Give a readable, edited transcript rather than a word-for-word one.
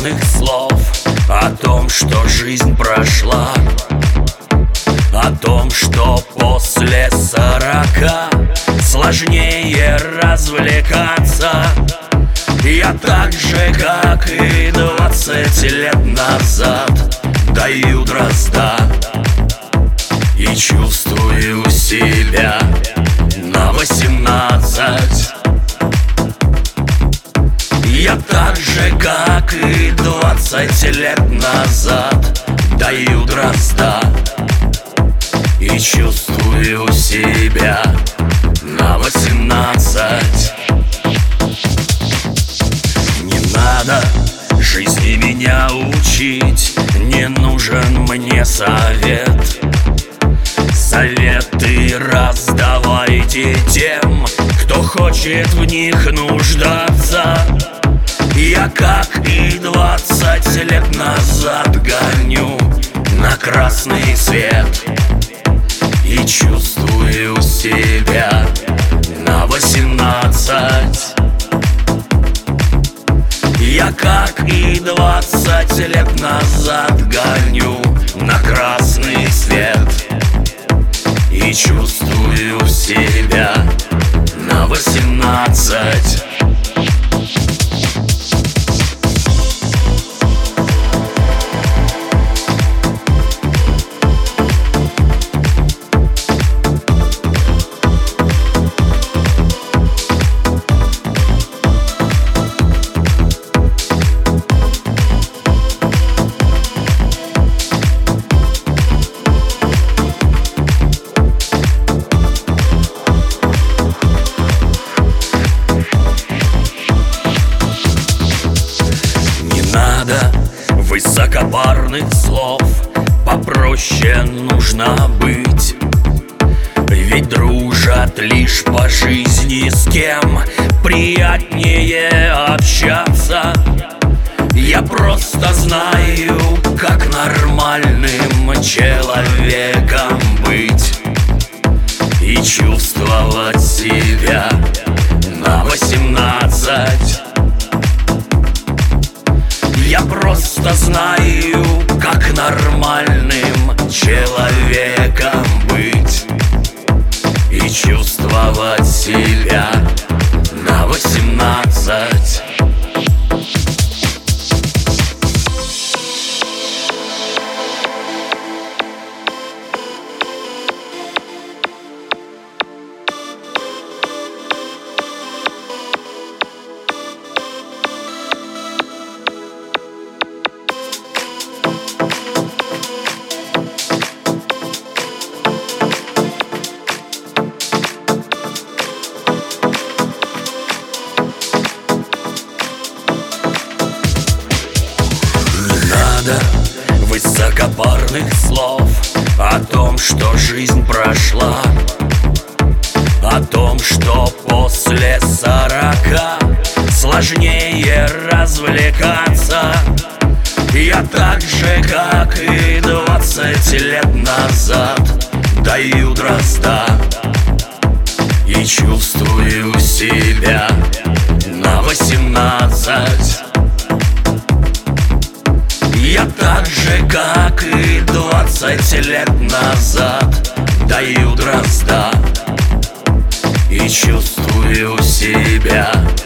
высокопарных слов о том, что жизнь прошла, о том, что после 40 сложнее развлекаться. Я так же, как и 20 лет назад, даю дрозда и чувствую себя на 18. Я так же, как и 20 лет назад, даю дрозда и чувствую себя на 18. Не надо жизни меня учить, не нужен мне совет. Советы раздавайте тем, кто хочет в них нуждаться. Я, как и 20 лет назад, гоню на красный свет и чувствую себя на 18. Я, как и 20 лет назад, гоню на красный свет и чувствую себя на 18. Высокопарных слов попроще нужно быть, ведь дружат лишь по жизни, с кем приятнее общаться. Я просто знаю, как нормальным человеком быть и чувствовать себя на 18. Я просто знаю, как нормальным человеком быть и чувствовать себя на 18. Высокопарных слов о том, что жизнь прошла, о том, что после 40 сложнее развлекаться. Я так же, как и 20 лет назад, даю дрозда и чувствую себя на 18. Я так же, как и 20 лет назад, даю дрозда и чувствую себя